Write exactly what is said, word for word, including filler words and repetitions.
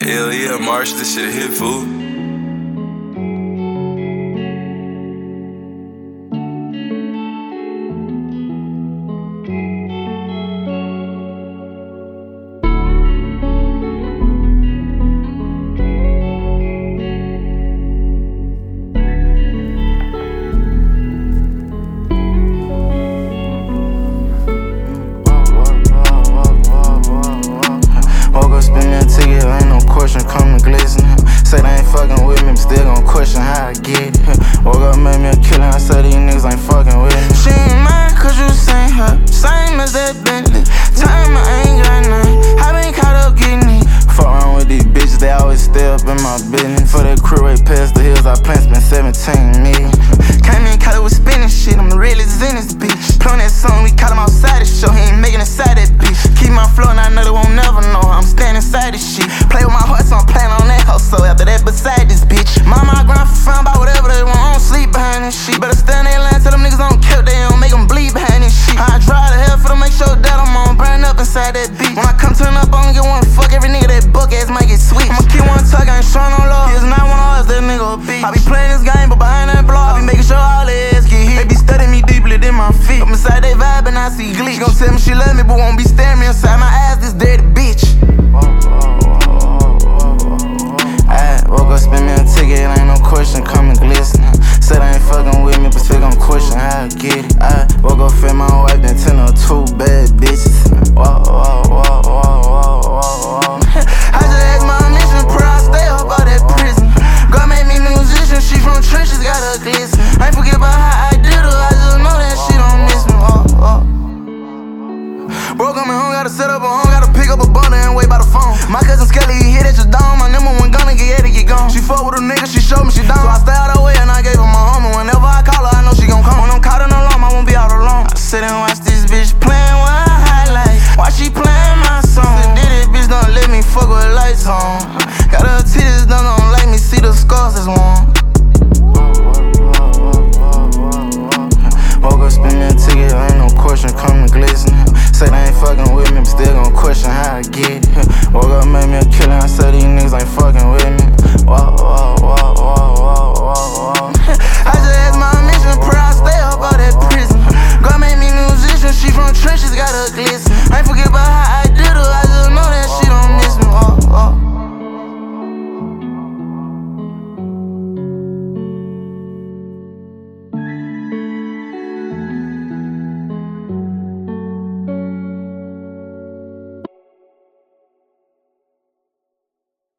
Hell yeah, Marsh, this shit hit, fool. Come to glisten. Say they ain't fucking with me, but still gon' question how I get it. Woke up, made me a killer, I say these niggas ain't fucking with me. She ain't mine, cause you seen her, same as that Bentley. Time I ain't got none, I been caught up getting it. Fuck around with these bitches, they always stay up in my business. For that crew right past the hills, I plan spend seventeen million. Came in, caught it with spinning shit, I'm the realest in this bitch. Play on that song, we caught him outside the show, he ain't making inside that bitch. Keep my flow and I know they won't never know, I'm standing inside this shit. Play with my heart, so I'm playing on that hoe, so after that beside this bitch. Mama, I grind for fun, buy whatever they want, I don't sleep behind this shit. Better stand in line, tell them niggas don't kill, they don't make them bleed behind this shit. I drive to hell for to make sure that I'm on, burn up inside that beat. When I come turn up, I don't get one fuck, every nigga that buck ass might get sweet. I'ma keep one tuck, I ain't showing no love. Here's not one of us, that nigga a bitch. I be playing this game, but behind that block, I be making sure all their ass get hit. They be studying me deeply than my feet. I'm inside they vibe and I see glee. She gon' tell me she love me, but won't be staring me inside my eyes, this dirty bitch. I woke up, spend me a ticket, ain't no question, come and glisten. Said I ain't fucking with me, but still gon' question how I get it. I woke up, fed my wife, then tell her two bad bitches. Whoa, whoa, whoa, whoa, whoa, whoa, whoa. I just asked my mission, pray I stay up out that prison. God made me musician, she from trenches, got her glisten. I ain't forget about how I did her, I just know that she don't miss me. Oh, oh. Bro, coming home, gotta set up a home, gotta pick up a bundle and wait by the phone. My cousin Skelly, he hit at your dome, my number one gunner, get ready, get gone. She fuck with a nigga, she showed me she down, so I stay out her way and I gave her my home. And whenever I call her, I know she gon' come. When I'm caught in alarm, I won't be out alone. I sit and watch this bitch playing with her highlights, why she playing my song? Did it, bitch, don't let me fuck with lights on. Got her titties done, don't let me see the scars that's warm.